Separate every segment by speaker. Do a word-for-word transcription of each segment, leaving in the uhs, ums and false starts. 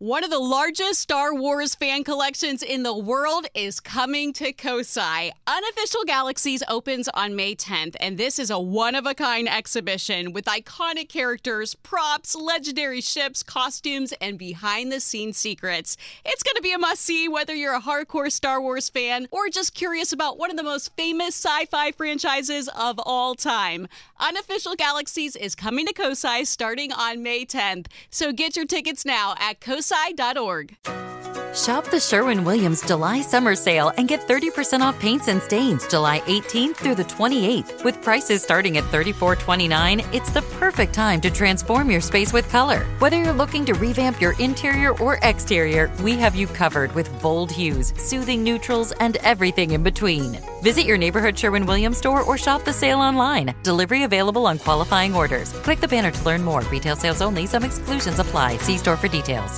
Speaker 1: One of the largest Star Wars fan collections in the world is coming to Kosai. Unofficial Galaxies opens on May tenth, and this is a one-of-a-kind exhibition with iconic characters, props, legendary ships, costumes, and behind-the-scenes secrets. It's going to be a must-see whether you're a hardcore Star Wars fan or just curious about one of the most famous sci-fi franchises of all time. Unofficial Galaxies is coming to Kosai starting on May tenth, so get your tickets now at kosai dot org.
Speaker 2: Shop the Sherwin-Williams July Summer Sale and get thirty percent off paints and stains July eighteenth through the twenty-eighth. With prices starting at thirty-four twenty-nine, it's the perfect time to transform your space with color. Whether you're looking to revamp your interior or exterior, we have you covered with bold hues, soothing neutrals, and everything in between. Visit your neighborhood Sherwin-Williams store or shop the sale online. Delivery available on qualifying orders. Click the banner to learn more. Retail sales only. Some exclusions apply. See store for details.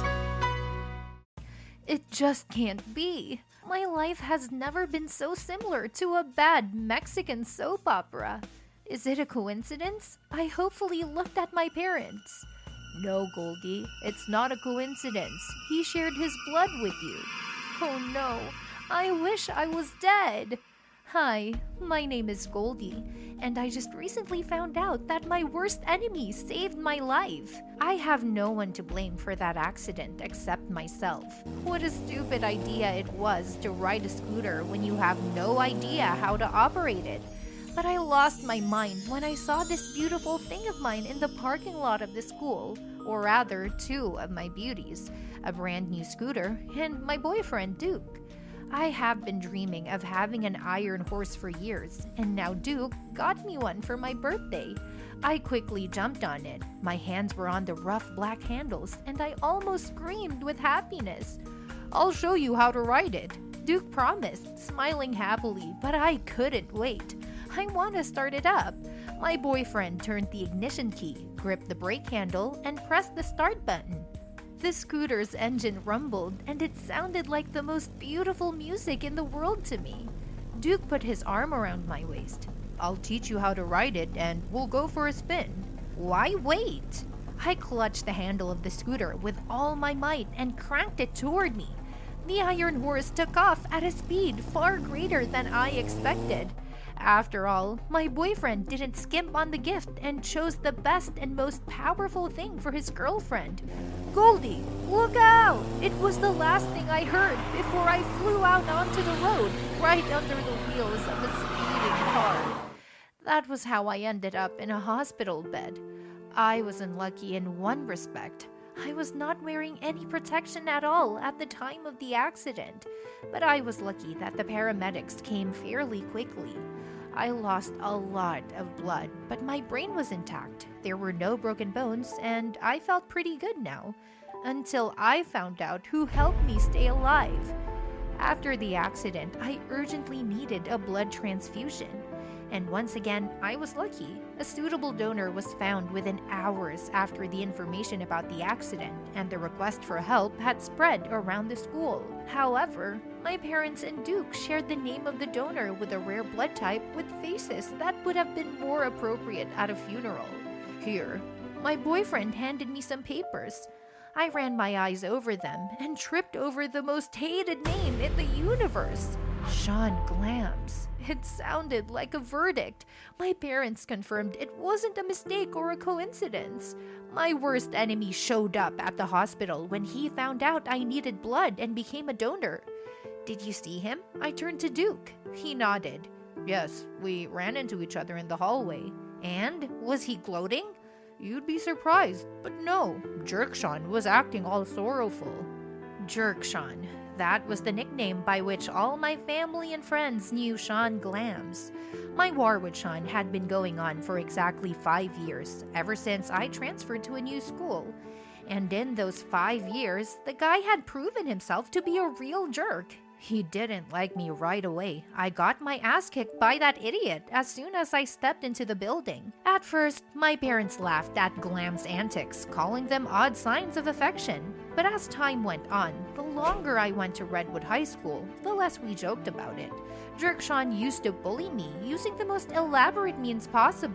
Speaker 3: It just can't be. My life has never been so similar to a bad Mexican soap opera. Is it a coincidence? I hopefully looked at my parents. No, Goldie, it's not a coincidence. He shared his blood with you. Oh no, I wish I was dead. Hi, my name is Goldie, and I just recently found out that my worst enemy saved my life. I have no one to blame for that accident except myself. What a stupid idea it was to ride a scooter when you have no idea how to operate it. But I lost my mind when I saw this beautiful thing of mine in the parking lot of the school, or rather two of my beauties, a brand new scooter and my boyfriend Duke. I have been dreaming of having an iron horse for years, and now Duke got me one for my birthday. I quickly jumped on it. My hands were on the rough black handles, and I almost screamed with happiness. I'll show you how to ride it, Duke promised, smiling happily, but I couldn't wait. I want to start it up. My boyfriend turned the ignition key, gripped the brake handle, and pressed the start button. The scooter's engine rumbled, and it sounded like the most beautiful music in the world to me. Duke put his arm around my waist. I'll teach you how to ride it, and we'll go for a spin. Why wait? I clutched the handle of the scooter with all my might and cranked it toward me. The iron horse took off at a speed far greater than I expected. After all, my boyfriend didn't skimp on the gift and chose the best and most powerful thing for his girlfriend. Goldie, look out! It was the last thing I heard before I flew out onto the road, right under the wheels of a speeding car. That was how I ended up in a hospital bed. I was unlucky in one respect. I was not wearing any protection at all at the time of the accident, but I was lucky that the paramedics came fairly quickly. I lost a lot of blood, but my brain was intact. There were no broken bones, and I felt pretty good now, until I found out who helped me stay alive. After the accident, I urgently needed a blood transfusion. And once again, I was lucky. A suitable donor was found within hours after the information about the accident, and the request for help had spread around the school. However, my parents and Duke shared the name of the donor with a rare blood type with faces that would have been more appropriate at a funeral. Here, my boyfriend handed me some papers. I ran my eyes over them and tripped over the most hated name in the universe. Sean Glams. It sounded like a verdict. My parents confirmed it wasn't a mistake or a coincidence. My worst enemy showed up at the hospital when he found out I needed blood and became a donor. Did you see him? I turned to Duke. He nodded. Yes, we ran into each other in the hallway. And? Was he gloating? You'd be surprised, but no. Jerkshawn was acting all sorrowful. Jerkshawn. That was the nickname by which all my family and friends knew Sean Glams. My war with Sean had been going on for exactly five years, ever since I transferred to a new school. And in those five years, the guy had proven himself to be a real jerk. He didn't like me right away. I got my ass kicked by that idiot as soon as I stepped into the building. At first, my parents laughed at Glam's antics, calling them odd signs of affection. But as time went on, the longer I went to Redwood High School, the less we joked about it. Jerkshawn used to bully me using the most elaborate means possible.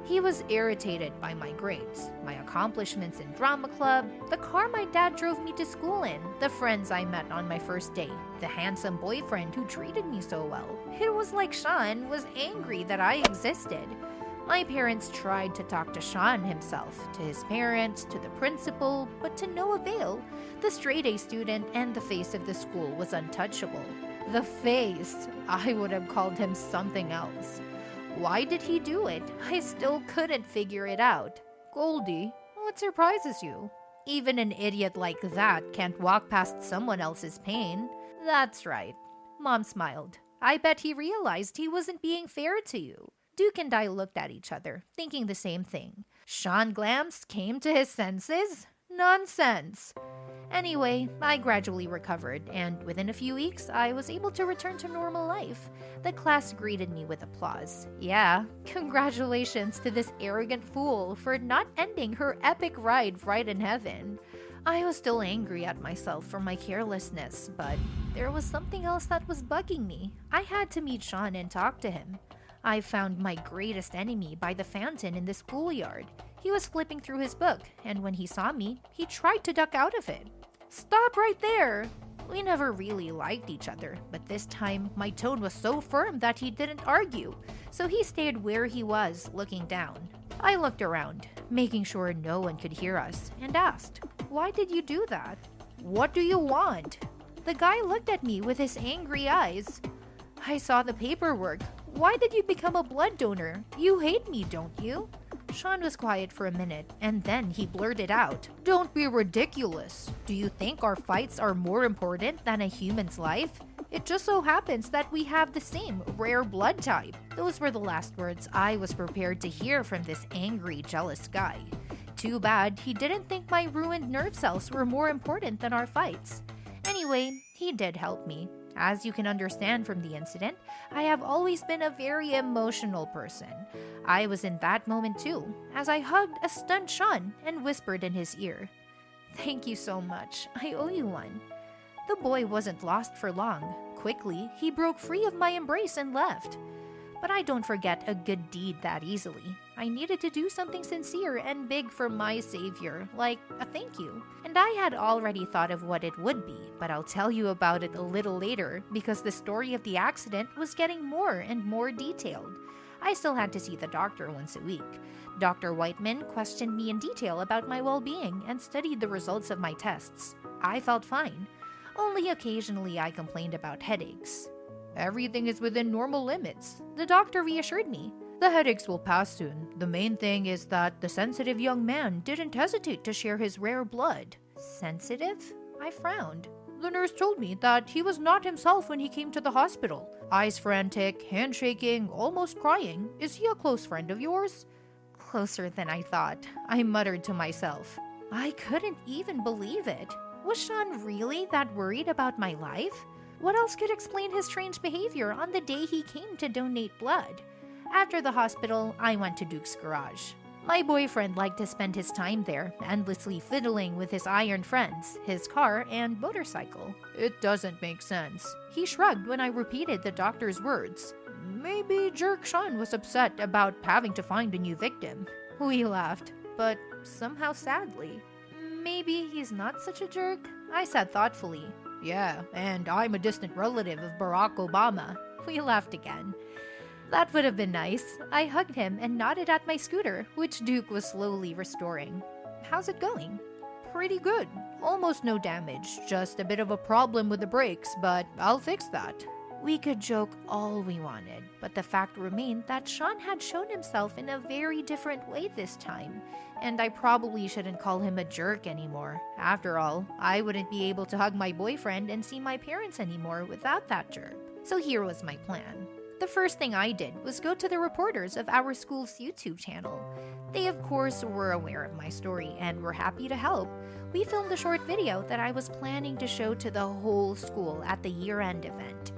Speaker 3: He was irritated by my grades, my accomplishments in drama club, the car my dad drove me to school in, the friends I met on my first date, the handsome boyfriend who treated me so well. It was like Sean was angry that I existed. My parents tried to talk to Sean himself, to his parents, to the principal, but to no avail. The straight-A student and the face of the school was untouchable. The face! I would have called him something else. Why did he do it? I still couldn't figure it out. Goldie, what surprises you? Even an idiot like that can't walk past someone else's pain. That's right. Mom smiled. I bet he realized he wasn't being fair to you. Duke and I looked at each other, thinking the same thing. Sean Glamps came to his senses? Nonsense. Anyway, I gradually recovered, and within a few weeks, I was able to return to normal life. The class greeted me with applause. Yeah, congratulations to this arrogant fool for not ending her epic ride right in heaven. I was still angry at myself for my carelessness, but there was something else that was bugging me. I had to meet Sean and talk to him. I found my greatest enemy by the fountain in the schoolyard. He was flipping through his book, and when he saw me, he tried to duck out of it. Stop right there! We never really liked each other, but this time my tone was so firm that he didn't argue, so he stayed where he was, looking down. I looked around, making sure no one could hear us, and asked, "Why did you do that? What do you want?" The guy looked at me with his angry eyes. "I saw the paperwork. Why did you become a blood donor? You hate me, don't you?" Sean was quiet for a minute, and then he blurted out, "Don't be ridiculous. Do you think our fights are more important than a human's life? It just so happens that we have the same rare blood type." Those were the last words I was prepared to hear from this angry, jealous guy. Too bad he didn't think my ruined nerve cells were more important than our fights. Anyway, he did help me. As you can understand from the incident, I have always been a very emotional person. I was in that moment too, as I hugged a stunned Sean and whispered in his ear, "Thank you so much. I owe you one." The boy wasn't lost for long. Quickly, he broke free of my embrace and left. But I don't forget a good deed that easily. I needed to do something sincere and big for my savior, like a thank you. And I had already thought of what it would be, but I'll tell you about it a little later because the story of the accident was getting more and more detailed. I still had to see the doctor once a week. Doctor Whiteman questioned me in detail about my well-being and studied the results of my tests. I felt fine. Only occasionally I complained about headaches. "Everything is within normal limits," the doctor reassured me. "The headaches will pass soon. The main thing is that the sensitive young man didn't hesitate to share his rare blood." Sensitive? I frowned. "The nurse told me that he was not himself when he came to the hospital. Eyes frantic, hand shaking, almost crying. Is he a close friend of yours?" Closer than I thought, I muttered to myself. I couldn't even believe it. Was Sean really that worried about my life? What else could explain his strange behavior on the day he came to donate blood? After the hospital, I went to Duke's garage. My boyfriend liked to spend his time there, endlessly fiddling with his iron friends, his car, and motorcycle. "It doesn't make sense." He shrugged when I repeated the doctor's words. "Maybe Jerk Sean was upset about having to find a new victim." We laughed, but somehow sadly. "Maybe he's not such a jerk," I said thoughtfully. "Yeah, and I'm a distant relative of Barack Obama." We laughed again. That would have been nice. I hugged him and nodded at my scooter, which Duke was slowly restoring. "How's it going?" "Pretty good. Almost no damage. Just a bit of a problem with the brakes, but I'll fix that." We could joke all we wanted, but the fact remained that Sean had shown himself in a very different way this time, and I probably shouldn't call him a jerk anymore. After all, I wouldn't be able to hug my boyfriend and see my parents anymore without that jerk. So here was my plan. The first thing I did was go to the reporters of our school's YouTube channel. They of course were aware of my story and were happy to help. We filmed a short video that I was planning to show to the whole school at the year-end event.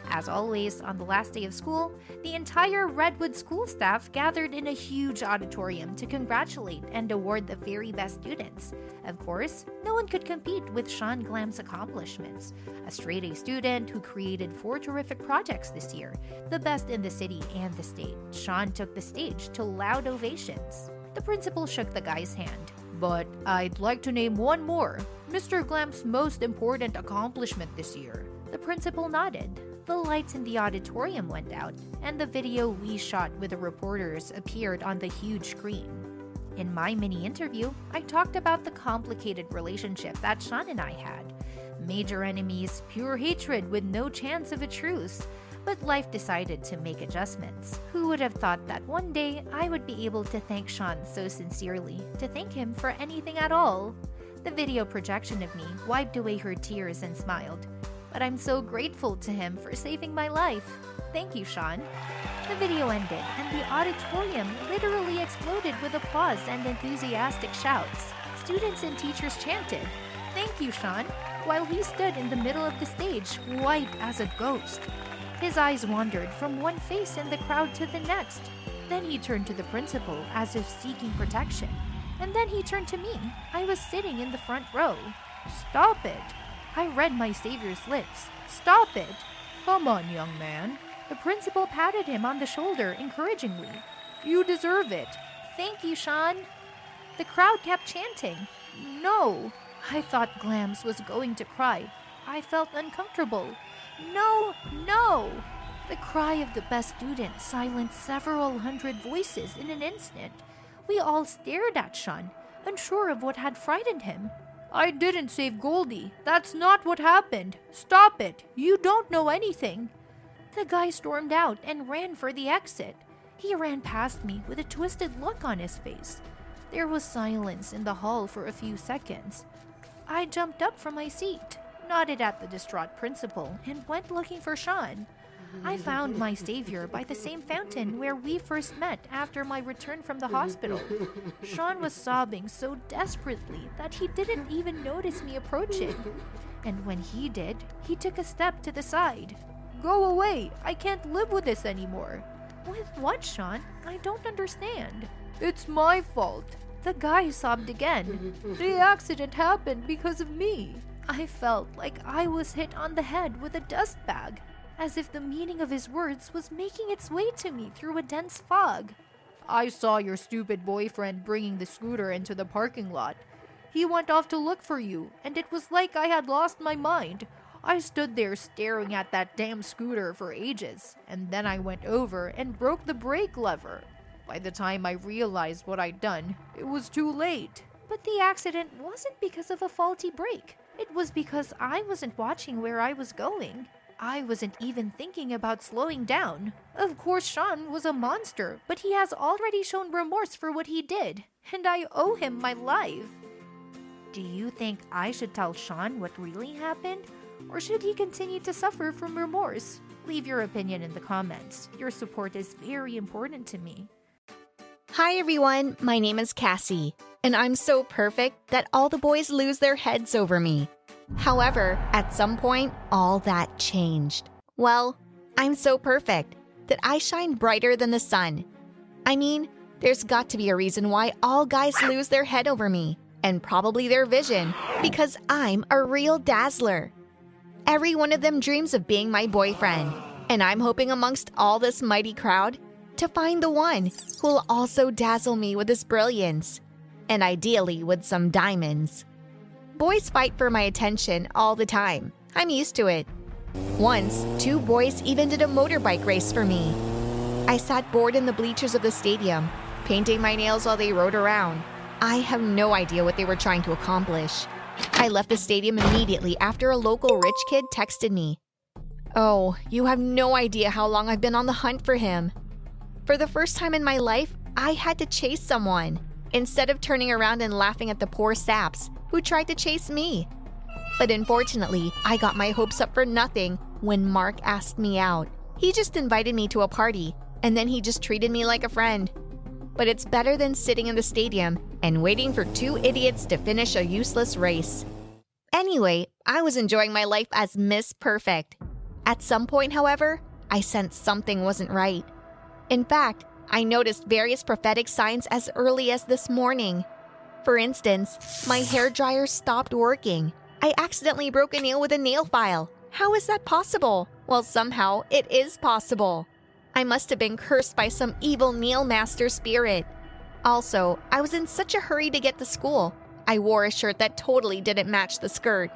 Speaker 3: As always, on the last day of school, the entire Redwood school staff gathered in a huge auditorium to congratulate and award the very best students. Of course, no one could compete with Sean Glam's accomplishments. A straight-A student who created four terrific projects this year, the best in the city and the state. Sean took the stage to loud ovations. The principal shook the guy's hand. But I'd like to name one more, Mister Glam's most important accomplishment this year. The principal nodded. The lights in the auditorium went out, and the video we shot with the reporters appeared on the huge screen. In my mini interview, I talked about the complicated relationship that Sean and I had. Major enemies, pure hatred with no chance of a truce. But life decided to make adjustments. Who would have thought that one day I would be able to thank Sean so sincerely, to thank him for anything at all? The video projection of me wiped away her tears and smiled. But I'm so grateful to him for saving my life. Thank you, Sean. The video ended, and the auditorium literally exploded with applause and enthusiastic shouts. Students and teachers chanted, "Thank you, Sean," while he stood in the middle of the stage, white as a ghost. His eyes wandered from one face in the crowd to the next. Then he turned to the principal as if seeking protection. And then he turned to me. I was sitting in the front row. "Stop it." I read my savior's lips. "Stop it." "Come on, young man." The principal patted him on the shoulder encouragingly. "You deserve it." "Thank you, Sean." The crowd kept chanting. "No." I thought Glams was going to cry. I felt uncomfortable. "No, no!" The cry of the best student silenced several hundred voices in an instant. We all stared at Sean, unsure of what had frightened him. "I didn't save Goldie. That's not what happened. Stop it. You don't know anything." The guy stormed out and ran for the exit. He ran past me with a twisted look on his face. There was silence in the hall for a few seconds. I jumped up from my seat, nodded at the distraught principal, and went looking for Sean. I found my savior by the same fountain where we first met after my return from the hospital. Sean was sobbing so desperately that he didn't even notice me approaching. And when he did, he took a step to the side. "Go away! I can't live with this anymore." "With what, Sean? I don't understand." "It's my fault." The guy sobbed again. "The accident happened because of me." I felt like I was hit on the head with a dust bag, as if the meaning of his words was making its way to me through a dense fog. "I saw your stupid boyfriend bringing the scooter into the parking lot. He went off to look for you, and it was like I had lost my mind. I stood there staring at that damn scooter for ages, and then I went over and broke the brake lever. By the time I realized what I'd done, it was too late." But the accident wasn't because of a faulty brake. It was because I wasn't watching where I was going. I wasn't even thinking about slowing down. Of course, Sean was a monster, but he has already shown remorse for what he did, and I owe him my life. Do you think I should tell Sean what really happened, or should he continue to suffer from remorse? Leave your opinion in the comments. Your support is very important to me.
Speaker 4: Hi everyone, my name is Cassie, and I'm so perfect that all the boys lose their heads over me. However, at some point, all that changed. Well, I'm so perfect that I shine brighter than the sun. I mean, there's got to be a reason why all guys lose their head over me, and probably their vision, because I'm a real dazzler. Every one of them dreams of being my boyfriend, and I'm hoping amongst all this mighty crowd to find the one who will also dazzle me with his brilliance, and ideally with some diamonds. Boys fight for my attention all the time. I'm used to it. Once, two boys even did a motorbike race for me. I sat bored in the bleachers of the stadium, painting my nails while they rode around. I have no idea what they were trying to accomplish. I left the stadium immediately after a local rich kid texted me. Oh, you have no idea how long I've been on the hunt for him. For the first time in my life, I had to chase someone, instead of turning around and laughing at the poor saps who tried to chase me. But unfortunately, I got my hopes up for nothing when Mark asked me out. He just invited me to a party, and then he just treated me like a friend. But it's better than sitting in the stadium and waiting for two idiots to finish a useless race. Anyway, I was enjoying my life as Miss Perfect. At some point, however, I sensed something wasn't right. In fact, I noticed various prophetic signs as early as this morning. For instance, my hairdryer stopped working. I accidentally broke a nail with a nail file. How is that possible? Well, somehow it is possible. I must have been cursed by some evil nail master spirit. Also, I was in such a hurry to get to school. I wore a shirt that totally didn't match the skirt.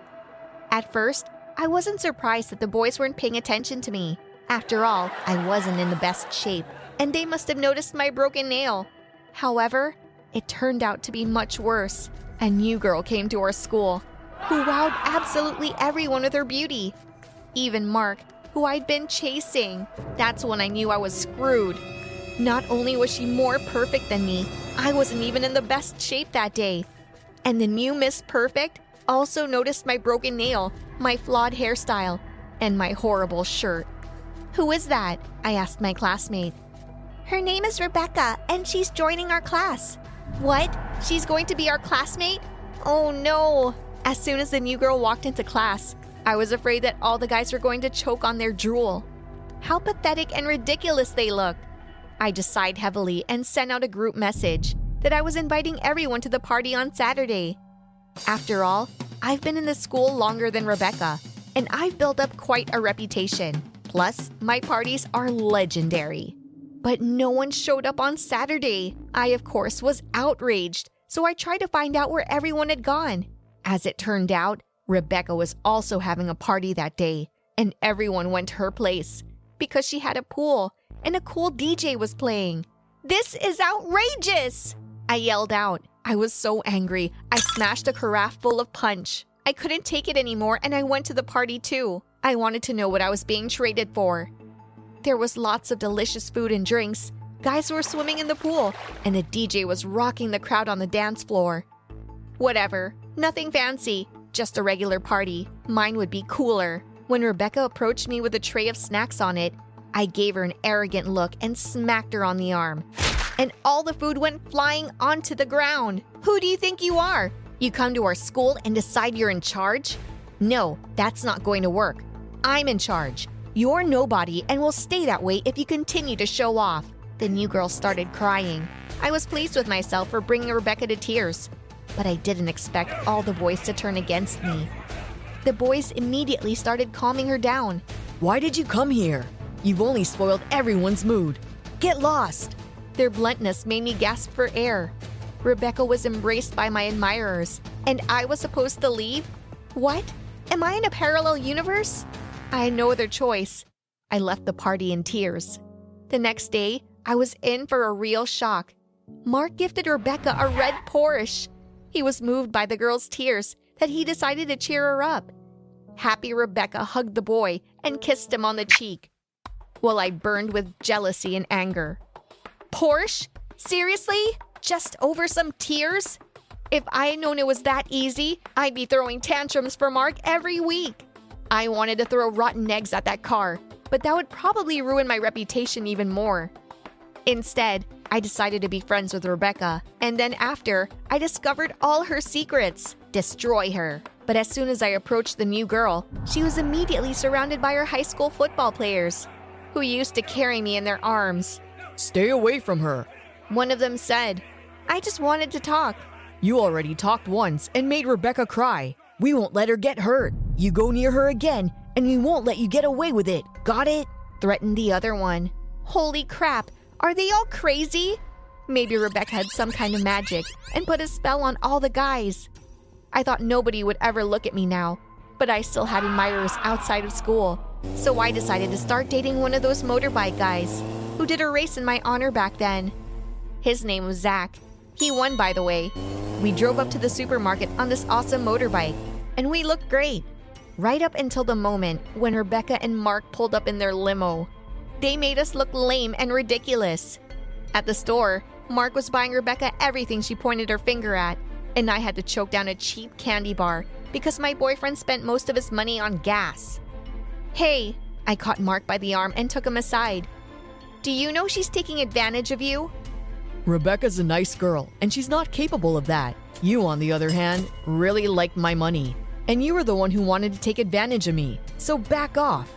Speaker 4: At first, I wasn't surprised that the boys weren't paying attention to me. After all, I wasn't in the best shape, and they must have noticed my broken nail. However, it turned out to be much worse. A new girl came to our school, who wowed absolutely everyone with her beauty. Even Mark, who I'd been chasing. That's when I knew I was screwed. Not only was she more perfect than me, I wasn't even in the best shape that day. And the new Miss Perfect also noticed my broken nail, my flawed hairstyle, and my horrible shirt. "Who is that?" I asked my classmate. "Her name is Rebecca, and she's joining our class." "What? She's going to be our classmate? Oh no!" As soon as the new girl walked into class, I was afraid that all the guys were going to choke on their drool. How pathetic and ridiculous they looked. I just sighed heavily and sent out a group message that I was inviting everyone to the party on Saturday. After all, I've been in the school longer than Rebecca, and I've built up quite a reputation. Plus, my parties are legendary. But no one showed up on Saturday. I, of course, was outraged, so I tried to find out where everyone had gone. As it turned out, Rebecca was also having a party that day, and everyone went to her place because she had a pool and a cool D J was playing. "This is outrageous!" I yelled out. I was so angry, I smashed a carafe full of punch. I couldn't take it anymore, and I went to the party too. I wanted to know what I was being traded for. There was lots of delicious food and drinks. Guys were swimming in the pool, and the D J was rocking the crowd on the dance floor. Whatever, nothing fancy, just a regular party. Mine would be cooler. When Rebecca approached me with a tray of snacks on it, I gave her an arrogant look and smacked her on the arm. And all the food went flying onto the ground. "Who do you think you are? You come to our school and decide you're in charge? No, that's not going to work. I'm in charge. You're nobody and will stay that way if you continue to show off." The new girl started crying. I was pleased with myself for bringing Rebecca to tears, but I didn't expect all the boys to turn against me. The boys immediately started calming her down.
Speaker 5: "Why did you come here? You've only spoiled everyone's mood. Get lost!"
Speaker 4: Their bluntness made me gasp for air. Rebecca was embraced by my admirers, and I was supposed to leave? What? Am I in a parallel universe? I had no other choice. I left the party in tears. The next day, I was in for a real shock. Mark gifted Rebecca a red Porsche. He was moved by the girl's tears that he decided to cheer her up. Happy Rebecca hugged the boy and kissed him on the cheek, while I burned with jealousy and anger. Porsche? Seriously? Just over some tears? If I had known it was that easy, I'd be throwing tantrums for Mark every week. I wanted to throw rotten eggs at that car, but that would probably ruin my reputation even more. Instead, I decided to be friends with Rebecca, and then after, I discovered all her secrets. Destroy her. But as soon as I approached the new girl, she was immediately surrounded by her high school football players, who used to carry me in their arms.
Speaker 5: "Stay away from her,"
Speaker 4: one of them said. I just wanted to talk.
Speaker 5: "You already talked once and made Rebecca cry. We won't let her get hurt. You go near her again, and we won't let you get away with it. Got it?"
Speaker 4: threatened the other one. Holy crap, are they all crazy? Maybe Rebecca had some kind of magic and put a spell on all the guys. I thought nobody would ever look at me now, but I still had admirers outside of school. So I decided to start dating one of those motorbike guys who did a race in my honor back then. His name was Zach. He won, by the way. We drove up to the supermarket on this awesome motorbike, and we looked great. Right up until the moment when Rebecca and Mark pulled up in their limo. They made us look lame and ridiculous. At the store, Mark was buying Rebecca everything she pointed her finger at, and I had to choke down a cheap candy bar because my boyfriend spent most of his money on gas. "Hey," I caught Mark by the arm and took him aside. "Do you know she's taking advantage of you?"
Speaker 5: "Rebecca's a nice girl, and she's not capable of that. You, on the other hand, really liked my money. And you were the one who wanted to take advantage of me, so back off."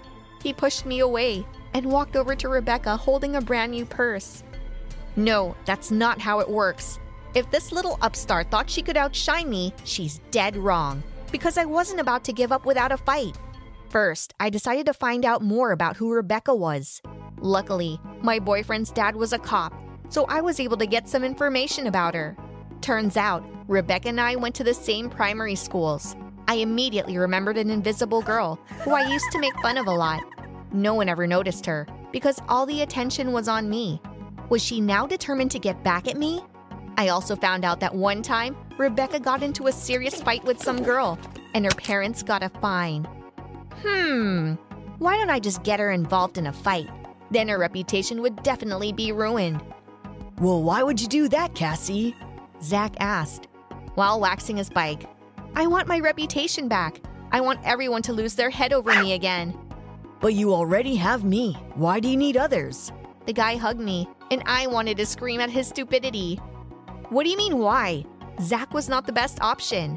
Speaker 4: He pushed me away and walked over to Rebecca holding a brand new purse. No, that's not how it works. If this little upstart thought she could outshine me, she's dead wrong, because I wasn't about to give up without a fight. First, I decided to find out more about who Rebecca was. Luckily, my boyfriend's dad was a cop, so I was able to get some information about her. Turns out, Rebecca and I went to the same primary schools. I immediately remembered an invisible girl who I used to make fun of a lot. No one ever noticed her because all the attention was on me. Was she now determined to get back at me? I also found out that one time, Rebecca got into a serious fight with some girl, and her parents got a fine. Hmm, why don't I just get her involved in a fight? Then her reputation would definitely be ruined.
Speaker 5: Well, why would you do that, Cassie?
Speaker 4: Zach asked, while waxing his bike. I want my reputation back. I want everyone to lose their head over me again.
Speaker 5: But you already have me. Why do you need others?
Speaker 4: The guy hugged me, and I wanted to scream at his stupidity. What do you mean, why? Zach was not the best option.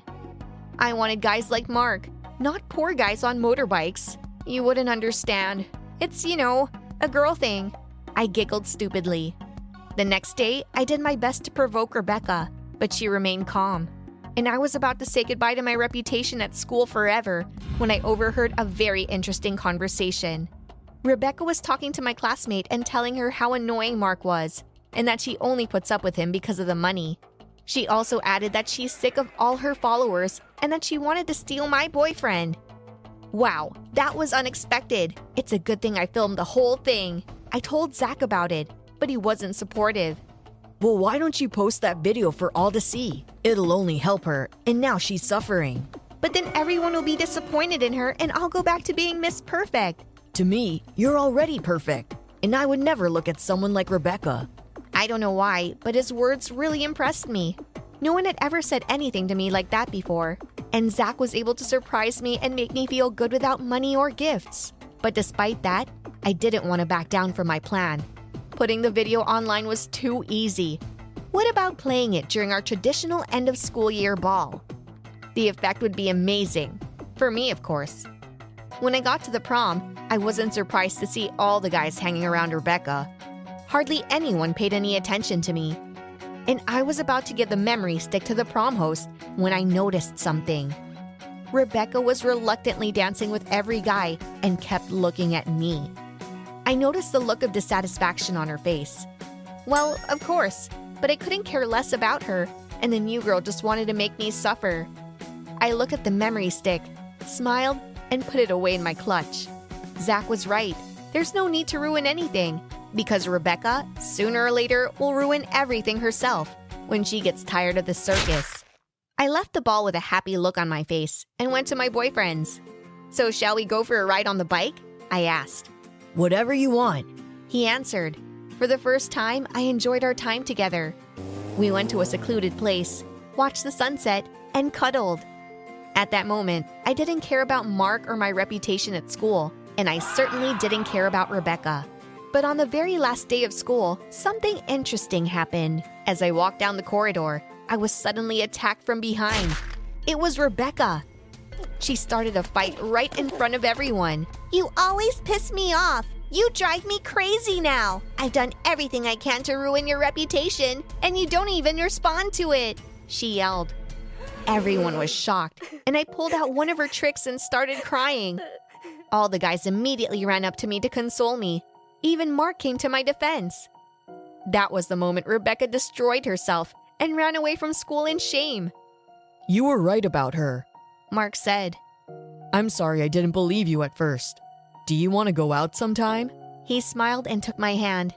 Speaker 4: I wanted guys like Mark, not poor guys on motorbikes. You wouldn't understand. It's, you know, a girl thing. I giggled stupidly. The next day, I did my best to provoke Rebecca, but she remained calm. And I was about to say goodbye to my reputation at school forever when I overheard a very interesting conversation. Rebecca was talking to my classmate and telling her how annoying Mark was, and that she only puts up with him because of the money. She also added that she's sick of all her followers and that she wanted to steal my boyfriend. Wow, that was unexpected. It's a good thing I filmed the whole thing. I told Zach about it, but he wasn't supportive.
Speaker 5: Well, why don't you post that video for all to see? It'll only help her, and now she's suffering.
Speaker 4: But then everyone will be disappointed in her and I'll go back to being Miss Perfect.
Speaker 5: To me, you're already perfect, and I would never look at someone like Rebecca.
Speaker 4: I don't know why, but his words really impressed me. No one had ever said anything to me like that before, and Zach was able to surprise me and make me feel good without money or gifts. But despite that, I didn't want to back down from my plan. Putting the video online was too easy. What about playing it during our traditional end-of-school year ball? The effect would be amazing. For me, of course. When I got to the prom, I wasn't surprised to see all the guys hanging around Rebecca. Hardly anyone paid any attention to me. And I was about to give the memory stick to the prom host when I noticed something. Rebecca was reluctantly dancing with every guy and kept looking at me. I noticed the look of dissatisfaction on her face. Well, of course, but I couldn't care less about her, and the new girl just wanted to make me suffer. I looked at the memory stick, smiled, and put it away in my clutch. Zach was right. There's no need to ruin anything, because Rebecca, sooner or later, will ruin everything herself when she gets tired of the circus. I left the ball with a happy look on my face and went to my boyfriend's. So shall we go for a ride on the bike? I asked.
Speaker 5: Whatever you want.
Speaker 4: He answered. For the first time, I enjoyed our time together. We went to a secluded place, watched the sunset, and cuddled. At that moment, I didn't care about Mark or my reputation at school, and I certainly didn't care about Rebecca. But on the very last day of school, something interesting happened. As I walked down the corridor, I was suddenly attacked from behind. It was Rebecca. She started a fight right in front of everyone. You always piss me off. You drive me crazy now. I've done everything I can to ruin your reputation, and you don't even respond to it, she yelled. Everyone was shocked, and I pulled out one of her tricks and started crying. All the guys immediately ran up to me to console me. Even Mark came to my defense. That was the moment Rebecca destroyed herself and ran away from school in shame.
Speaker 5: You were right about her,
Speaker 4: Mark said.
Speaker 5: I'm sorry I didn't believe you at first. Do you want to go out sometime?
Speaker 4: He smiled and took my hand.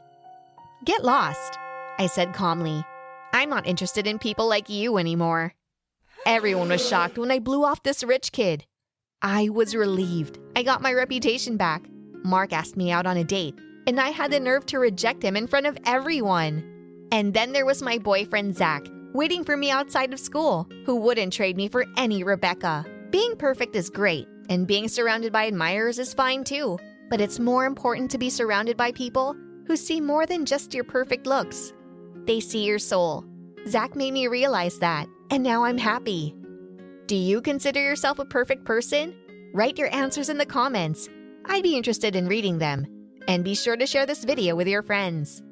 Speaker 4: Get lost, I said calmly. I'm not interested in people like you anymore. Everyone was shocked when I blew off this rich kid. I was relieved. I got my reputation back. Mark asked me out on a date, and I had the nerve to reject him in front of everyone. And then there was my boyfriend Zach, waiting for me outside of school, who wouldn't trade me for any Rebecca. Being perfect is great, and being surrounded by admirers is fine too. But it's more important to be surrounded by people who see more than just your perfect looks. They see your soul. Zach made me realize that, and now I'm happy. Do you consider yourself a perfect person? Write your answers in the comments. I'd be interested in reading them. And be sure to share this video with your friends.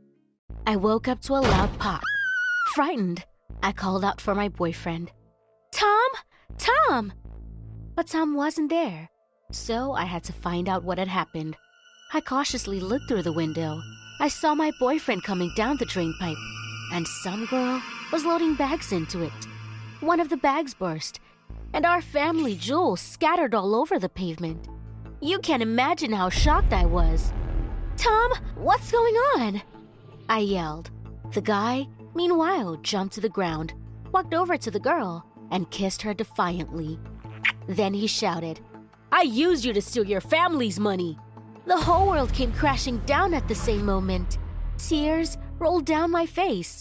Speaker 6: I woke up to a loud pop. Frightened, I called out for my boyfriend. Tom! Tom! But Tom wasn't there, so I had to find out what had happened. I cautiously looked through the window. I saw my boyfriend coming down the drain pipe, and some girl was loading bags into it. One of the bags burst, and our family jewels scattered all over the pavement. You can't imagine how shocked I was. Tom, what's going on? I yelled. The guy, meanwhile, jumped to the ground, walked over to the girl, and kissed her defiantly. Then he shouted, I used you to steal your family's money. The whole world came crashing down at the same moment. Tears rolled down my face.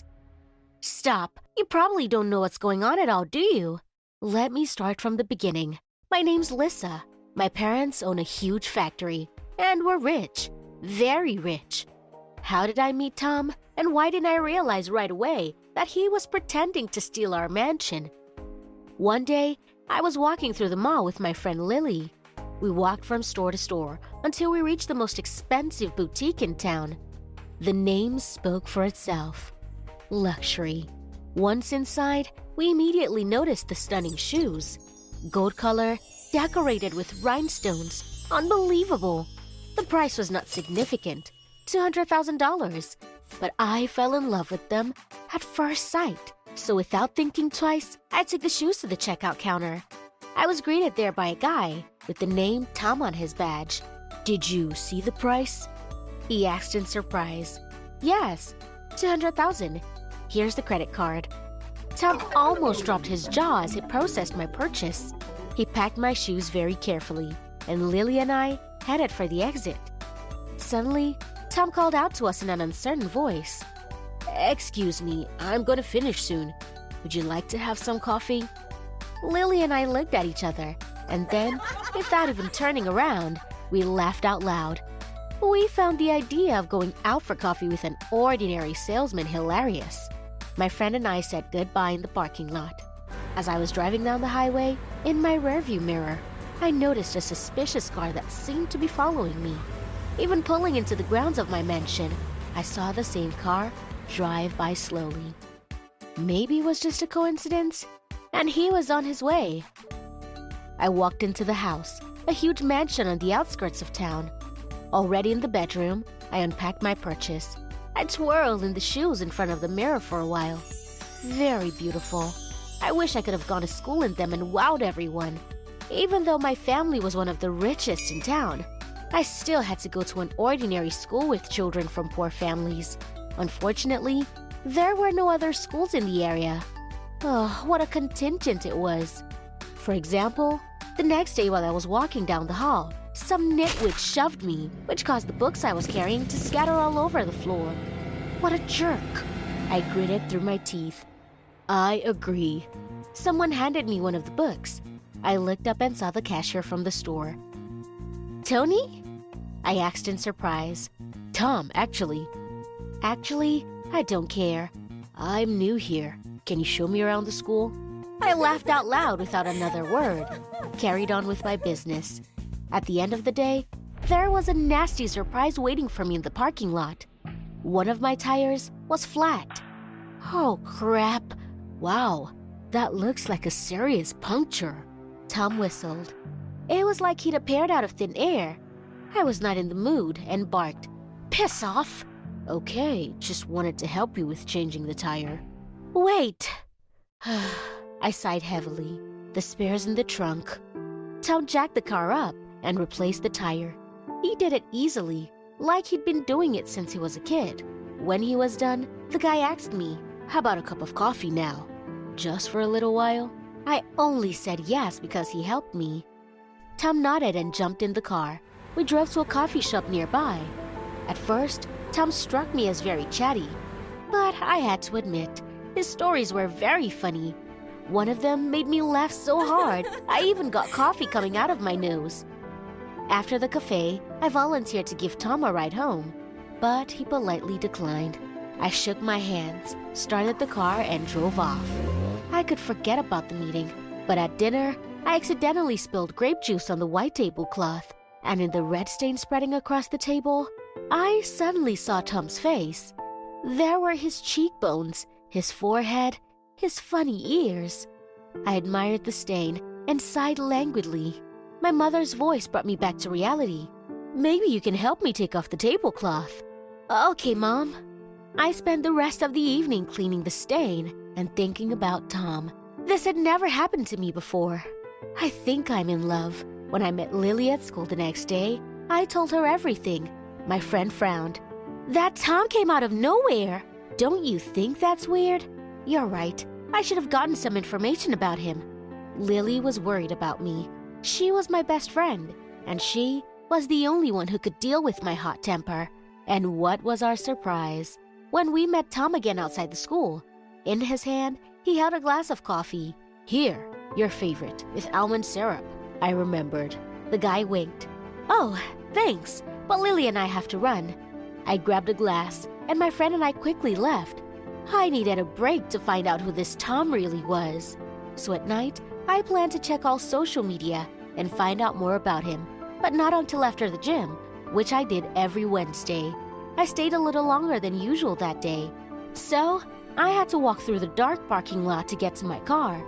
Speaker 6: Stop. You probably don't know what's going on at all, do you? Let me start from the beginning. My name's Lissa. My parents own a huge factory, and we're rich. Very rich. How did I meet Tom, and why didn't I realize right away that he was pretending to steal our mansion? One day, I was walking through the mall with my friend Lily. We walked from store to store until we reached the most expensive boutique in town. The name spoke for itself. Luxury. Once inside, we immediately noticed the stunning shoes. Gold color, decorated with rhinestones. Unbelievable. The price was not significant, two hundred thousand dollars. But I fell in love with them at first sight. So without thinking twice, I took the shoes to the checkout counter. I was greeted there by a guy with the name Tom on his badge. Did you see the price? He asked in surprise. Yes, two hundred thousand dollars. Here's the credit card. Tom almost dropped his jaw as he processed my purchase. He packed my shoes very carefully, and Lily and I headed for the exit. Suddenly, Tom called out to us in an uncertain voice. Excuse me, I'm going to finish soon. Would you like to have some coffee? Lily and I looked at each other, and then, without even turning around, we laughed out loud. We found the idea of going out for coffee with an ordinary salesman hilarious. My friend and I said goodbye in the parking lot. As I was driving down the highway, in my rearview mirror, I noticed a suspicious car that seemed to be following me. Even pulling into the grounds of my mansion, I saw the same car drive by slowly. Maybe it was just a coincidence, and he was on his way. I walked into the house, a huge mansion on the outskirts of town. Already in the bedroom, I unpacked my purchase. I twirled in the shoes in front of the mirror for a while. Very beautiful. I wish I could have gone to school in them and wowed everyone. Even though my family was one of the richest in town, I still had to go to an ordinary school with children from poor families. Unfortunately, there were no other schools in the area. Oh, what a contingent it was. For example, the next day while I was walking down the hall, some nitwit shoved me, which caused the books I was carrying to scatter all over the floor. What a jerk! I gritted through my teeth. I agree. Someone handed me one of the books. I looked up and saw the cashier from the store. Tony? I asked in surprise. Tom, actually. Actually, I don't care. I'm new here. Can you show me around the school? I laughed out loud without another word. Carried on with my business. At the end of the day, there was a nasty surprise waiting for me in the parking lot. One of my tires was flat. Oh, crap. Wow, that looks like a serious puncture. Tom whistled. It was like he'd appeared out of thin air. I was not in the mood and barked, Piss off! Okay, just wanted to help you with changing the tire. Wait! I sighed heavily. The spare's in the trunk. Tom jacked the car up and replaced the tire. He did it easily, like he'd been doing it since he was a kid. When he was done, the guy asked me, how about a cup of coffee now? Just for a little while? I only said yes because he helped me. Tom nodded and jumped in the car. We drove to a coffee shop nearby. At first, Tom struck me as very chatty, but I had to admit, his stories were very funny. One of them made me laugh so hard, I even got coffee coming out of my nose. After the cafe, I volunteered to give Tom a ride home, but he politely declined. I shook my hands, started the car, and drove off. I could forget about the meeting, but at dinner, I accidentally spilled grape juice on the white tablecloth, and in the red stain spreading across the table, I suddenly saw Tom's face. There were his cheekbones, his forehead, his funny ears. I admired the stain and sighed languidly. My mother's voice brought me back to reality. Maybe you can help me take off the tablecloth. Okay, Mom. I spent the rest of the evening cleaning the stain and thinking about Tom. This had never happened to me before. I think I'm in love. When I met Lily at school the next day, I told her everything. My friend frowned. That Tom came out of nowhere. Don't you think that's weird? You're right. I should have gotten some information about him. Lily was worried about me. She was my best friend, and she was the only one who could deal with my hot temper. And what was our surprise when we met Tom again outside the school? In his hand, he held a glass of coffee. Here, your favorite, with almond syrup. I remembered. The guy winked. Oh, thanks, but Lily and I have to run. I grabbed a glass, and my friend and I quickly left. I needed a break to find out who this Tom really was. So at night, I planned to check all social media and find out more about him, but not until after the gym, which I did every Wednesday. I stayed a little longer than usual that day, so I had to walk through the dark parking lot to get to my car.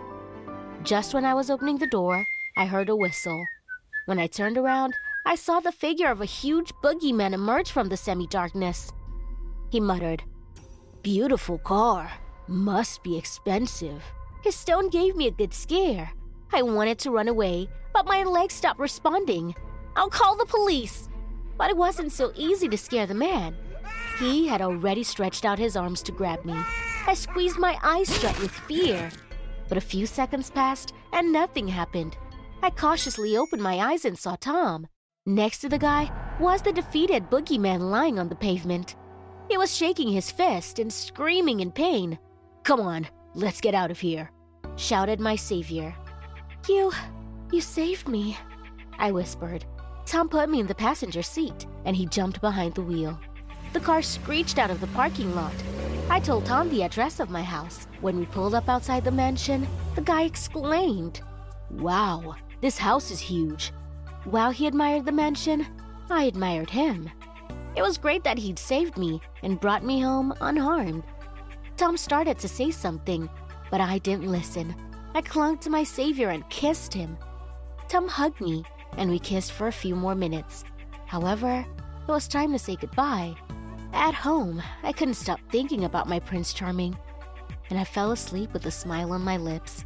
Speaker 6: Just when I was opening the door, I heard a whistle. When I turned around, I saw the figure of a huge boogeyman emerge from the semi-darkness. He muttered, "Beautiful car. Must be expensive." His tone gave me a good scare. I wanted to run away, but my legs stopped responding. I'll call the police. But it wasn't so easy to scare the man. He had already stretched out his arms to grab me. I squeezed my eyes shut with fear. But a few seconds passed and nothing happened. I cautiously opened my eyes and saw Tom. Next to the guy was the defeated boogeyman lying on the pavement. He was shaking his fist and screaming in pain. "Come on, let's get out of here," shouted my savior. You, you saved me," I whispered. Tom put me in the passenger seat, and he jumped behind the wheel. The car screeched out of the parking lot. I told Tom the address of my house. When we pulled up outside the mansion, the guy exclaimed, "Wow, this house is huge." While he admired the mansion, I admired him. It was great that he'd saved me and brought me home unharmed. Tom started to say something, but I didn't listen. I clung to my savior and kissed him. Tom hugged me, and we kissed for a few more minutes. However, it was time to say goodbye. At home, I couldn't stop thinking about my Prince Charming, and I fell asleep with a smile on my lips.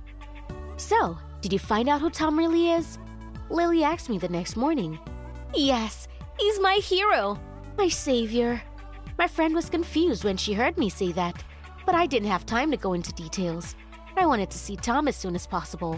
Speaker 6: So, did you find out who Tom really is? Lily asked me the next morning. Yes, he's my hero, my savior. My friend was confused when she heard me say that, but I didn't have time to go into details. I wanted to see Tom as soon as possible.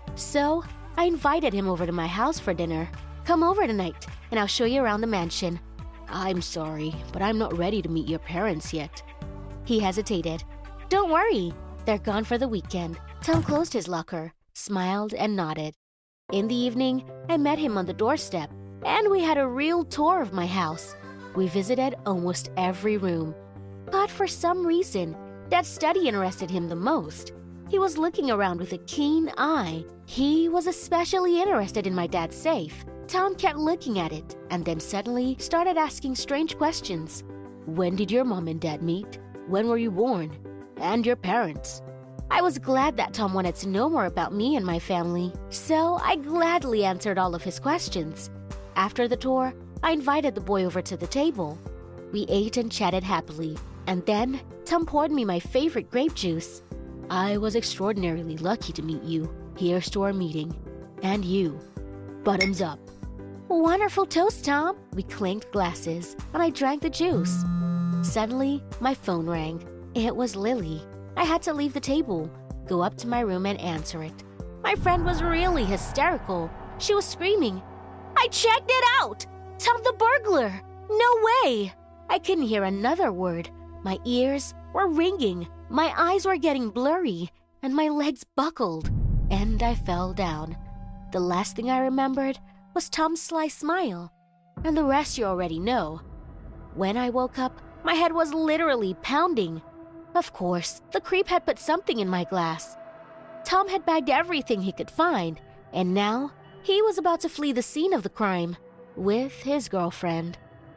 Speaker 6: So, I invited him over to my house for dinner. Come over tonight, and I'll show you around the mansion. I'm sorry, but I'm not ready to meet your parents yet. He hesitated. Don't worry, they're gone for the weekend. Tom closed his locker, smiled, and nodded. In the evening, I met him on the doorstep, and we had a real tour of my house. We visited almost every room. But for some reason, that study interested him the most. He was looking around with a keen eye. He was especially interested in my dad's safe. Tom kept looking at it and then suddenly started asking strange questions. When did your mom and dad meet? When were you born? And your parents? I was glad that Tom wanted to know more about me and my family, so I gladly answered all of his questions. After the tour, I invited the boy over to the table. We ate and chatted happily, and then Tom poured me my favorite grape juice. I was extraordinarily lucky to meet you. Here's to our meeting. And you. Bottoms up. Wonderful toast, Tom. We clinked glasses, and I drank the juice. Suddenly, my phone rang. It was Lily. I had to leave the table, go up to my room, and answer it. My friend was really hysterical. She was screaming, I checked it out! Tom the burglar! No way! I couldn't hear another word. My ears were ringing, my eyes were getting blurry, and my legs buckled, and I fell down. The last thing I remembered was Tom's sly smile, and the rest you already know. When I woke up, my head was literally pounding. Of course, the creep had put something in my glass. Tom had bagged everything he could find, and now he was about to flee the scene of the crime. with his girlfriend.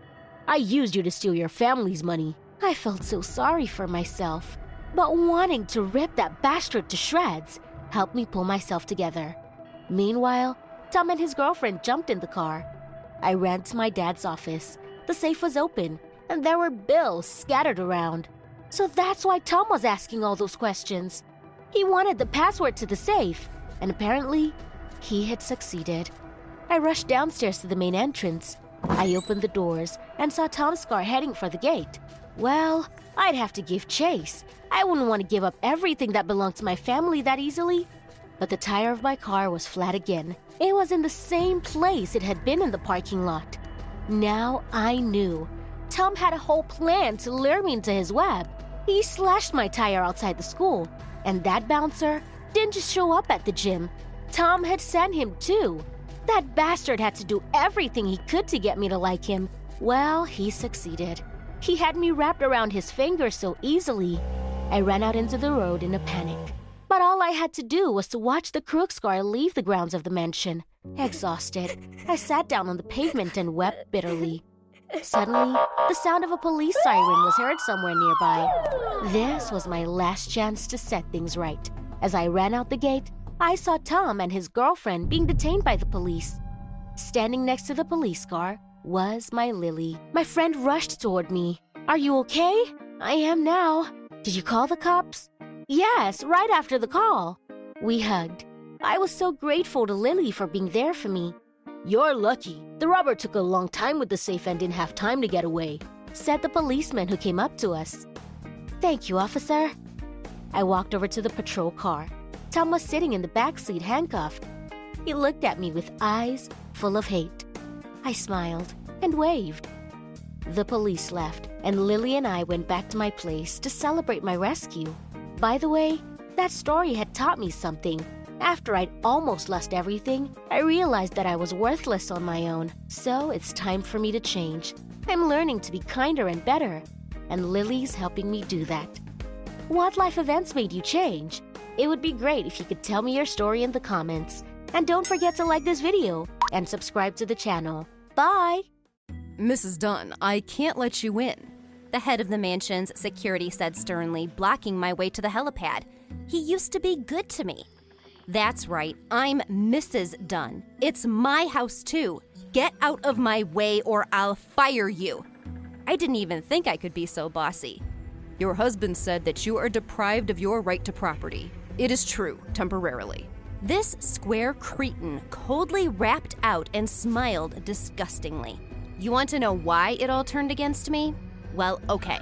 Speaker 6: I used you to steal your family's money. I felt so sorry for myself, but wanting to rip that bastard to shreds helped me pull myself together. Meanwhile, Tom and his girlfriend jumped in the car. I ran to my dad's office. The safe was open, and there were bills scattered around. So that's why Tom was asking all those questions. He wanted the password to the safe, and apparently, he had succeeded. I rushed downstairs to the main entrance. I opened the doors and saw Tom's car heading for the gate. Well, I'd have to give chase. I wouldn't want to give up everything that belonged to my family that easily. But the tire of my car was flat again. It was in the same place it had been in the parking lot. Now I knew. Tom had a whole plan to lure me into his web. He slashed my tire outside the school, and that bouncer didn't just show up at the gym. Tom had sent him too. That bastard had to do everything he could to get me to like him. Well, he succeeded. He had me wrapped around his finger so easily. I ran out into the road in a panic. But all I had to do was to watch the crooks car leave the grounds of the mansion. Exhausted, I sat down on the pavement and wept bitterly. Suddenly, the sound of a police siren was heard somewhere nearby. This was my last chance to set things right. As I ran out the gate, I saw Tom and his girlfriend being detained by the police. Standing next to the police car was my Lily. My friend rushed toward me. "Are you okay?" "I am now." "Did you call the cops?" "Yes, right after the call." We hugged. I was so grateful to Lily for being there for me. "You're lucky. The robber took a long time with the safe and didn't have time to get away," said the policeman who came up to us. "Thank you, officer." I walked over to the patrol car. Tom was sitting in the back seat handcuffed. He looked at me with eyes full of hate. I smiled and waved. The police left, and Lily and I went back to my place to celebrate my rescue. By the way, that story had taught me something. After I'd almost lost everything, I realized that I was worthless on my own. So it's time for me to change. I'm learning to be kinder and better, and Lily's helping me do that. What life events made you change? It would be great if you could tell me your story in the comments. And don't forget to like this video and subscribe to the channel. Bye!
Speaker 7: Missus Dunn, I can't let you in, the head of the mansion's security said sternly, blocking my way to the helipad. He used to be good to me. That's right, I'm Missus Dunn. It's my house too. Get out of my way or I'll fire you. I didn't even think I could be so bossy. Your husband said that you are deprived of your right to property. It is true, temporarily. This square cretin coldly rapped out and smiled disgustingly. You want to know why it all turned against me? Well, okay.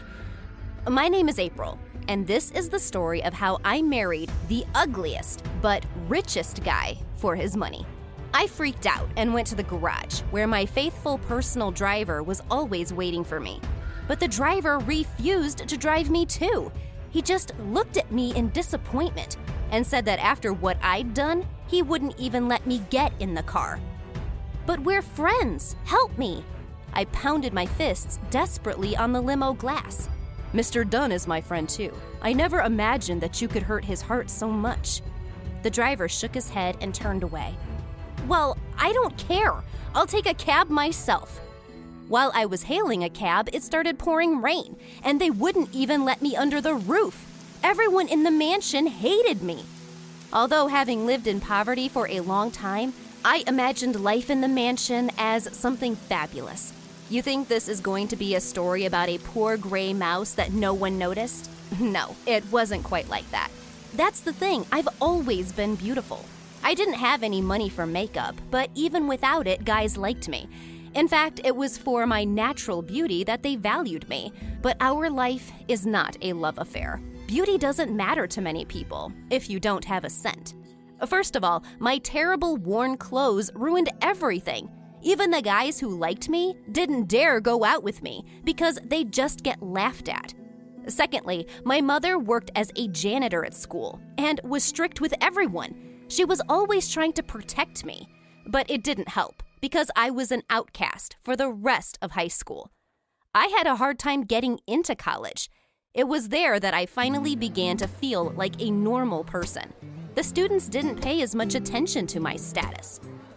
Speaker 7: My name is April, and this is the story of how I married the ugliest but richest guy for his money. I freaked out and went to the garage, where my faithful personal driver was always waiting for me. But the driver refused to drive me too. He just looked at me in disappointment and said that after what I'd done, he wouldn't even let me get in the car. But we're friends. Help me. I pounded my fists desperately on the limo glass. Mister Dunn is my friend too. I never imagined that you could hurt his heart so much. The driver shook his head and turned away. Well, I don't care. I'll take a cab myself. While I was hailing a cab, it started pouring rain, and they wouldn't even let me under the roof. Everyone in the mansion hated me. Although having lived in poverty for a long time, I imagined life in the mansion as something fabulous. You think this is going to be a story about a poor gray mouse that no one noticed? No, it wasn't quite like that. That's the thing, I've always been beautiful. I didn't have any money for makeup, but even without it, guys liked me. In fact, it was for my natural beauty that they valued me. But our life is not a love affair. Beauty doesn't matter to many people if you don't have a cent. First of all, my terrible worn clothes ruined everything. Even the guys who liked me didn't dare go out with me because they'd just get laughed at. Secondly, my mother worked as a janitor at school and was strict with everyone. She was always trying to protect me, but it didn't help because I was an outcast for the rest of high school. I had a hard time getting into college. It was there that I finally began to feel like a normal person. The students didn't pay as much attention to my status.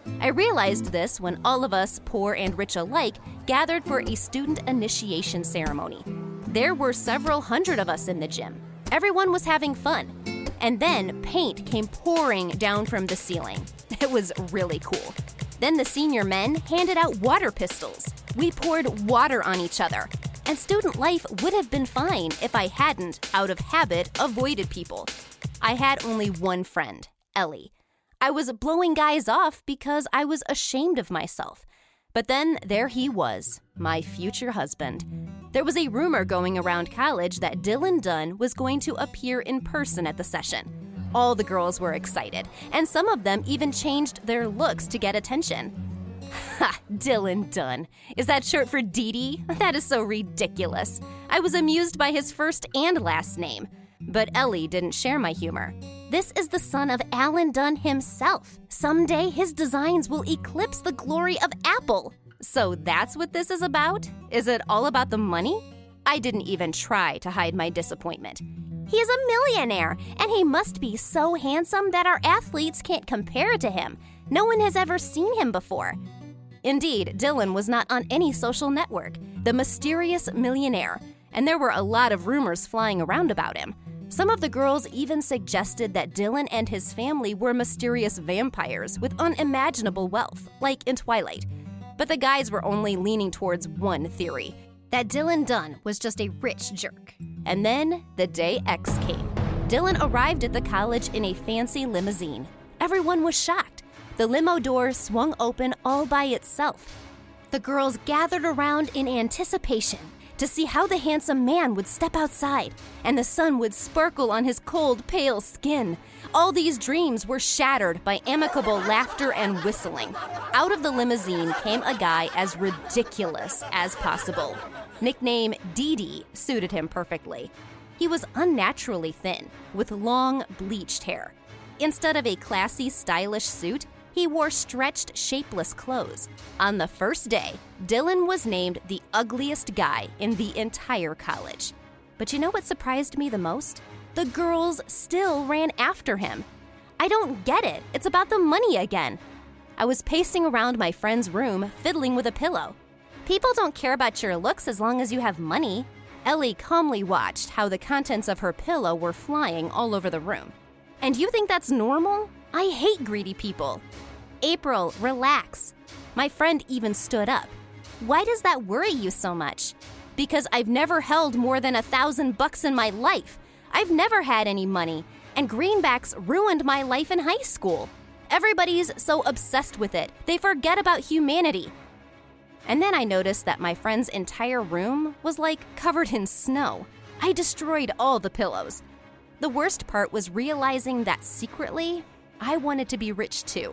Speaker 7: I realized this when all of us, poor and rich alike, gathered for a student initiation ceremony. There were several hundred of us in the gym. Everyone was having fun. And then paint came pouring down from the ceiling. It was really cool. Then the senior men handed out water pistols. We poured water on each other. And student life would have been fine if I hadn't, out of habit, avoided people. I had only one friend, Ellie. I was blowing guys off because I was ashamed of myself. But then there he was, my future husband. There was a rumor going around college that Dylan Dunn was going to appear in person at the session. All the girls were excited, and some of them even changed their looks to get attention. Ha, Dylan Dunn. Is that short for Dee Dee? That is so ridiculous. I was amused by his first and last name. But Ellie didn't share my humor. This is the son of Alan Dunn himself. Someday his designs will eclipse the glory of Apple. So that's what this is about? Is it all about the money? I didn't even try to hide my disappointment. He is a millionaire, and he must be so handsome that our athletes can't compare to him. No one has ever seen him before. Indeed, Dylan was not on any social network, the mysterious millionaire, and there were a lot of rumors flying around about him. Some of the girls even suggested that Dylan and his family were mysterious vampires with unimaginable wealth, like in Twilight. But the guys were only leaning towards one theory, that Dylan Dunn was just a rich jerk. And then the day X came. Dylan arrived at the college in a fancy limousine. Everyone was shocked. The limo door swung open all by itself. The girls gathered around in anticipation to see how the handsome man would step outside and the sun would sparkle on his cold, pale skin. All these dreams were shattered by amicable laughter and whistling. Out of the limousine came a guy as ridiculous as possible. Nickname Dee Dee suited him perfectly. He was unnaturally thin, with long, bleached hair. Instead of a classy, stylish suit, he wore stretched, shapeless clothes. On the first day, Dylan was named the ugliest guy in the entire college. But you know what surprised me the most? The girls still ran after him. I don't get it. It's about the money again. I was pacing around my friend's room, fiddling with a pillow. People don't care about your looks as long as you have money. Ellie calmly watched how the contents of her pillow were flying all over the room. And you think that's normal? I hate greedy people. April, relax. My friend even stood up. Why does that worry you so much? Because I've never held more than a thousand bucks in my life. I've never had any money, and greenbacks ruined my life in high school. Everybody's so obsessed with it, they forget about humanity. And then I noticed that my friend's entire room was like covered in snow. I destroyed all the pillows. The worst part was realizing that secretly, I wanted to be rich too.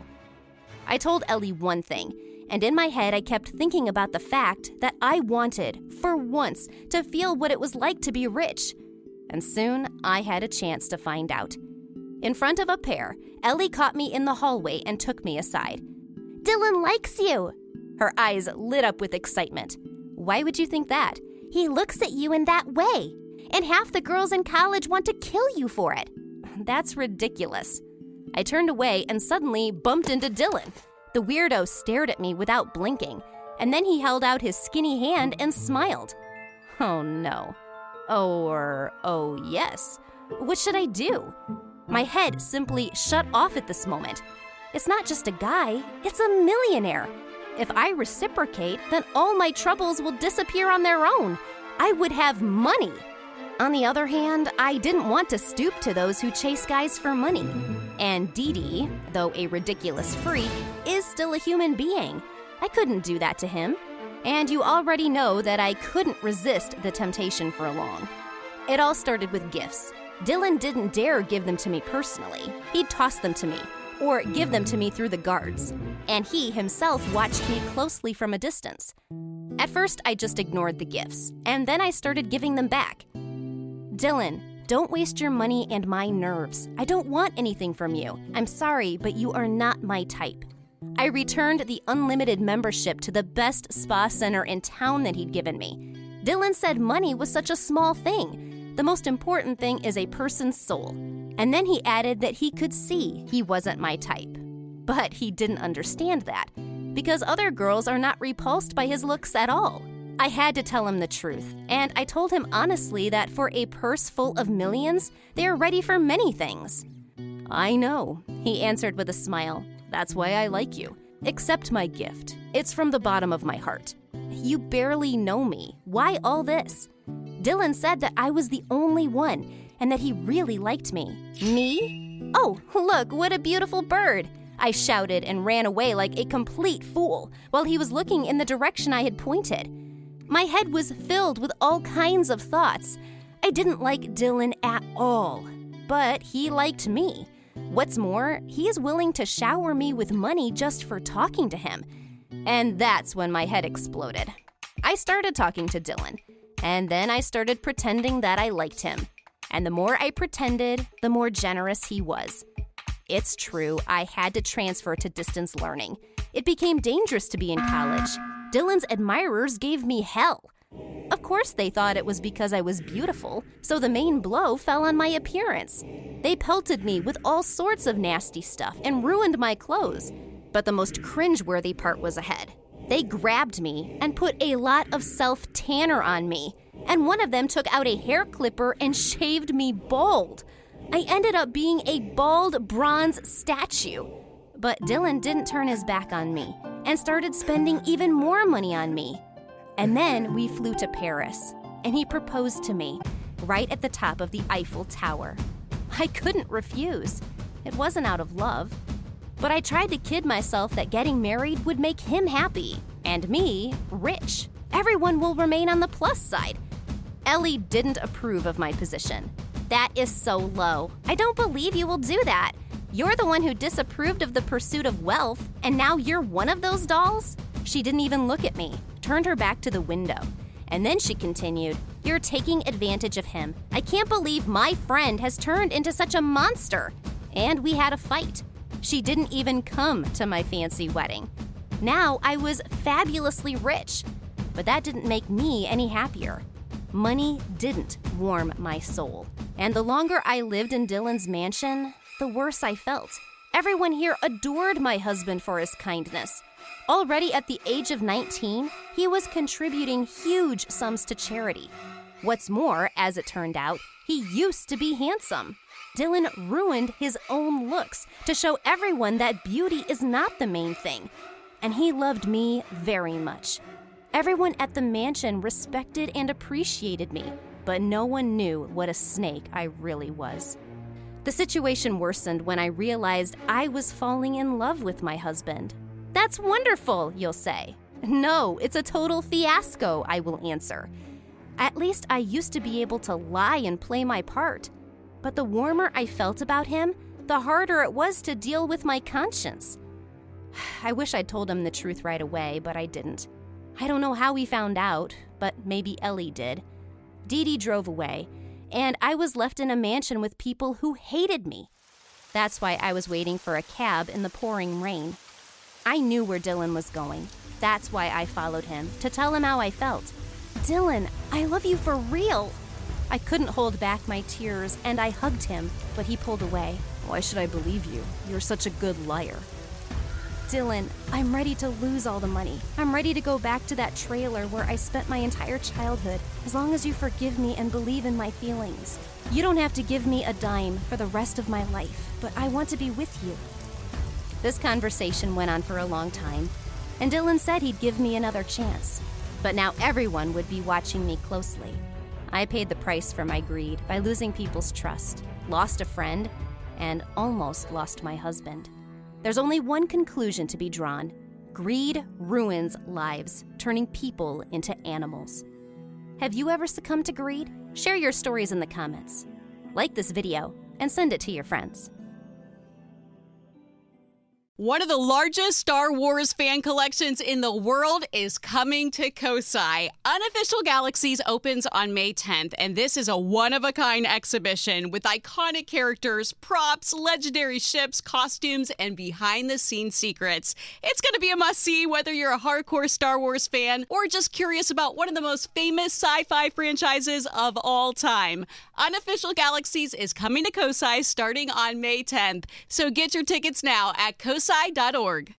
Speaker 7: I told Ellie one thing, and in my head I kept thinking about the fact that I wanted, for once, to feel what it was like to be rich. And soon I had a chance to find out. In front of a pair, Ellie caught me in the hallway and took me aside. "Dylan likes you!" Her eyes lit up with excitement. "Why would you think that?" "He looks at you in that way, and half the girls in college want to kill you for it." "That's ridiculous." I turned away and suddenly bumped into Dylan. The weirdo stared at me without blinking, and then he held out his skinny hand and smiled. Oh no. Or, oh yes. What should I do? My head simply shut off at this moment. It's not just a guy, it's a millionaire. If I reciprocate, then all my troubles will disappear on their own. I would have money. On the other hand, I didn't want to stoop to those who chase guys for money. And Dee Dee, though a ridiculous freak, is still a human being. I couldn't do that to him. And you already know that I couldn't resist the temptation for long. It all started with gifts. Dylan didn't dare give them to me personally. He'd toss them to me, or give them to me through the guards. And he himself watched me closely from a distance. At first, I just ignored the gifts, and then I started giving them back. "Dylan, don't waste your money and my nerves. I don't want anything from you. I'm sorry, but you are not my type." I returned the unlimited membership to the best spa center in town that he'd given me. Dylan said money was such a small thing. The most important thing is a person's soul. And then he added that he could see he wasn't my type. But he didn't understand that, because other girls are not repulsed by his looks at all. I had to tell him the truth, and I told him honestly that for a purse full of millions, they are ready for many things. I know, he answered with a smile. That's why I like you. Accept my gift. It's from the bottom of my heart. You barely know me. Why all this? Dylan said that I was the only one, and that he really liked me. Me? Oh, look, what a beautiful bird! I shouted and ran away like a complete fool while he was looking in the direction I had pointed. My head was filled with all kinds of thoughts. I didn't like Dylan at all, but he liked me. What's more, he is willing to shower me with money just for talking to him. And that's when my head exploded. I started talking to Dylan, and then I started pretending that I liked him. And the more I pretended, the more generous he was. It's true, I had to transfer to distance learning. It became dangerous to be in college. Dylan's admirers gave me hell. Of course, they thought it was because I was beautiful, so the main blow fell on my appearance. They pelted me with all sorts of nasty stuff and ruined my clothes. But the most cringeworthy part was ahead. They grabbed me and put a lot of self-tanner on me, and one of them took out a hair clipper and shaved me bald. I ended up being a bald bronze statue. But Dylan didn't turn his back on me and started spending even more money on me. And then we flew to Paris, and he proposed to me right at the top of the Eiffel Tower. I couldn't refuse. It wasn't out of love. But I tried to kid myself that getting married would make him happy, and me rich. Everyone will remain on the plus side. Ellie didn't approve of my position. That is so low. I don't believe you will do that. You're the one who disapproved of the pursuit of wealth, and now you're one of those dolls? She didn't even look at me, turned her back to the window. And then she continued, "You're taking advantage of him. I can't believe my friend has turned into such a monster." And we had a fight. She didn't even come to my fancy wedding. Now I was fabulously rich, but that didn't make me any happier. Money didn't warm my soul. And the longer I lived in Dylan's mansion, the worse I felt. Everyone here adored my husband for his kindness. Already at the age of nineteen, he was contributing huge sums to charity. What's more, as it turned out, he used to be handsome. Dylan ruined his own looks to show everyone that beauty is not the main thing. And he loved me very much. Everyone at the mansion respected and appreciated me, but no one knew what a snake I really was. The situation worsened when I realized I was falling in love with my husband. That's wonderful, you'll say. No, it's a total fiasco, I will answer. At least I used to be able to lie and play my part. But the warmer I felt about him, the harder it was to deal with my conscience. I wish I'd told him the truth right away, but I didn't. I don't know how he found out, but maybe Ellie did. Dee Dee drove away, and I was left in a mansion with people who hated me. That's why I was waiting for a cab in the pouring rain. I knew where Dylan was going. That's why I followed him, to tell him how I felt. "Dylan, I love you for real." I couldn't hold back my tears, and I hugged him, but he pulled away. "Why should I believe you? You're such a good liar." "Dylan, I'm ready to lose all the money. I'm ready to go back to that trailer where I spent my entire childhood, as long as you forgive me and believe in my feelings. You don't have to give me a dime for the rest of my life, but I want to be with you." This conversation went on for a long time, and Dylan said he'd give me another chance. But now everyone would be watching me closely. I paid the price for my greed by losing people's trust, lost a friend, and almost lost my husband. There's only one conclusion to be drawn. Greed ruins lives, turning people into animals. Have you ever succumbed to greed? Share your stories in the comments. Like this video and send it to your friends.
Speaker 1: One of the largest Star Wars fan collections in the world is coming to Kosai. Unofficial Galaxies opens on May tenth, and this is a one-of-a-kind exhibition with iconic characters, props, legendary ships, costumes, and behind-the-scenes secrets. It's going to be a must-see whether you're a hardcore Star Wars fan or just curious about one of the most famous sci-fi franchises of all time. Unofficial Galaxies is coming to Kosai starting on May tenth, so get your tickets now at Kosai cosi dot org.